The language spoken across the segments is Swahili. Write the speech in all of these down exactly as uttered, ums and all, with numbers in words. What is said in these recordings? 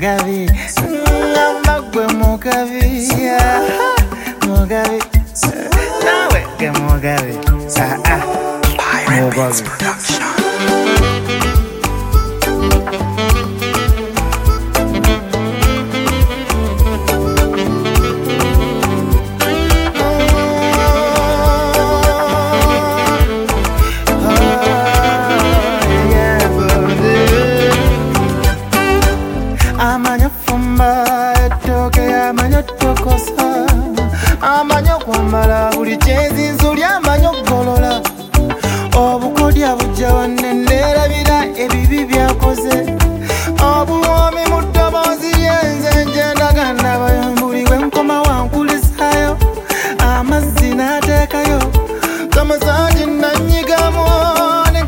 Mugabi, Namagwe Mugabi, Mugabi, Nawe ge Mugabi, ah ah, Mugabi production. Amanyo fumba etoke amanyo tokosa amanyo kwambala buli kyezi nzuli amanyo golola obukodya bujja wanenderabira ebibi byakoze obuwomi mu ddoboozi lyenze njendagana bayambuliwe nkoma wankulisayo amazzi n'ateekayo kamasaaji nanyigamu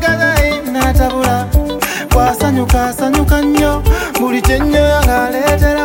negalayi n'atabula wasanyuka asanyuka nnyo buli kyenyo yangaleetera